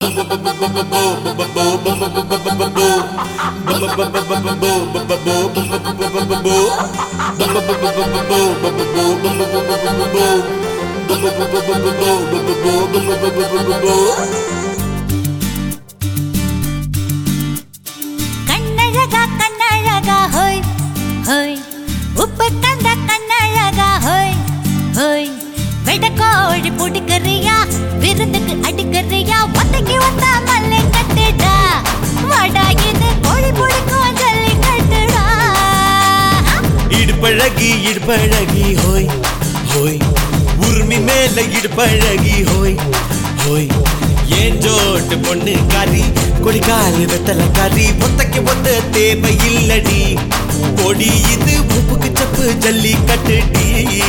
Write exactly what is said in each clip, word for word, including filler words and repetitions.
கண்ணழகா கண்ணழகா ஹோய் ஹோய் உப்பு கந்த கண்ணழகா ஹோய் ஹோய் வெடக்கோழி புடிக்கறியா விருந்துக்கு அடிக்கறியா ஒத்தைக்கு வந்தா மல்லை கட்டுடா வாடா இது கோழி புடிக்கும் ஜல்லி கட்டுடா இடுப்பழகி இடுப்பழகி ஹோய் ஹோய் உருமி மேல இடுப்பழகி ஹோய் ஹோய் ஏன் ஜோட்டு பொண்ணு காரி கொடிக்கால் வெத்தல காரி ஒத்தைக்கு ஒத்த தேவை இல்லடி கொடி இது உப்புக்கு சப்பு ஜல்லி கட்டுடி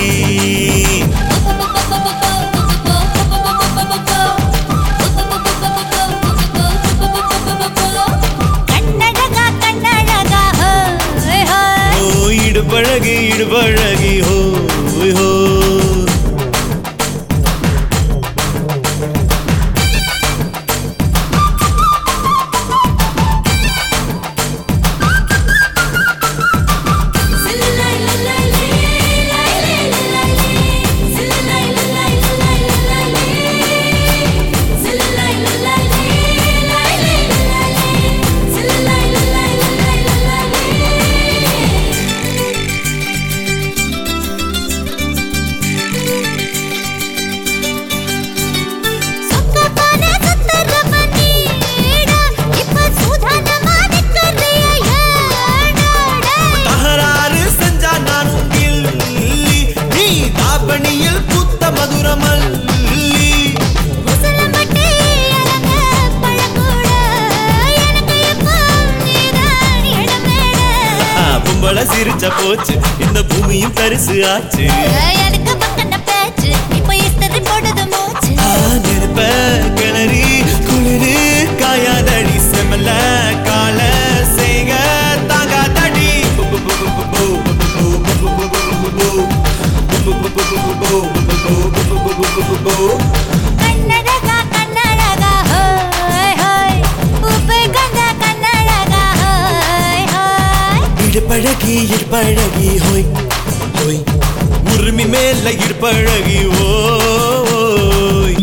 கண்ணழகா கண்ணழகா ஹோய் ஹோய் இடுப்பழகி இடுப்பழகி ஹோய் ஹோய் சிரிச்ச போச்சு இந்த பூமியும் பரிசு ஆச்சு எனக்கு பக்கன பேச்சு இப்போ இஸ்தரி போடுது மூச்சு நெருப்ப கிளறி குளிரு காயாதடி செமல கால செய்க தாங்காதடி கண்ணழகா கண்ணழகா ஹோய் ஹோய் உப்பு கந்த கண்ணழகா ஹோய் ஹோய் இடுப்பழகி இடுப்பழகி ஹோய் ஹோய் உருமி மேல இடுப்பழகி ஓய்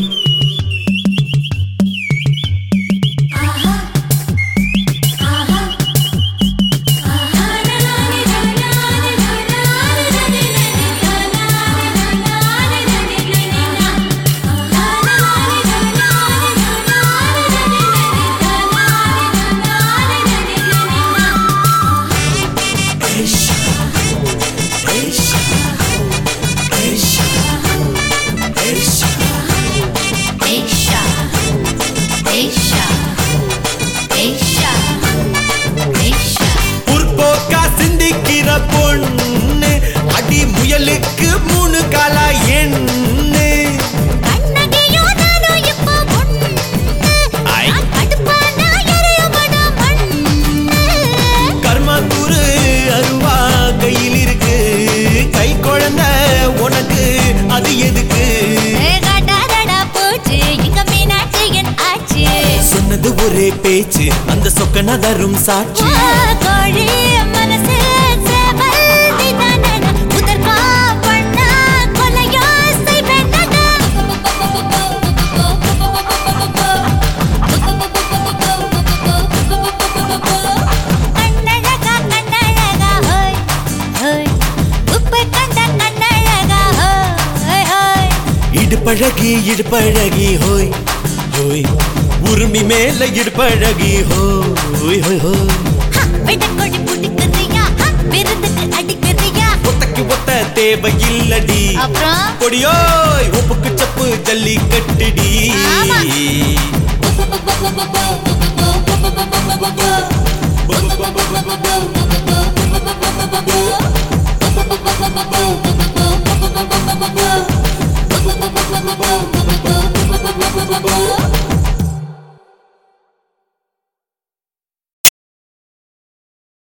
பொண்ணு அடி முயலுக்கு மூணு காலா எண்ணு கண்ணகியோ நானோ இப்போ பொண்ணு நான் கடுப்பானா எரியமட மண்ணு கர்மாத்தூரு அருவா கையில் இருக்கு கை குழந்தை உனக்கு அது எதுக்கு காட்டாதடா போச்சு இங்க மீனாட்சி என் ஆச்சு சொன்னது ஒரே பேச்சு அந்த சொக்கன தரும் சாட்சி கோழி மனசு இடுப்பழகி இடுப்பழகி ஹோய் ஹோய் உருமி மேல இடுப்பழகி ஹோய் ஹோய் ஹோய் வெடக்கோழி புடிக்கறியா விருந்துக்கு அடிக்கறியா ஒத்தைக்கு ஒத்த தேவை இல்லடி அப்புறம் கொடியோய் உப்புக்கு சப்பு ஜல்லி கட்டுடி Boom.